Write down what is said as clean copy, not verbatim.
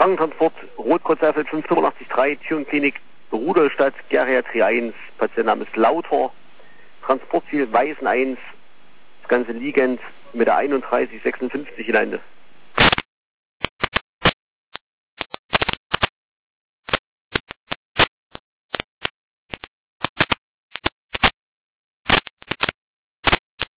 Krankentransport Rotkreuzerfeld 5883, Türenklinik Rudolstadt, Geriatrie 1, Patientenname ist Lauter, Transportziel Weißen 1, das Ganze liegend mit der 3156 in Ende.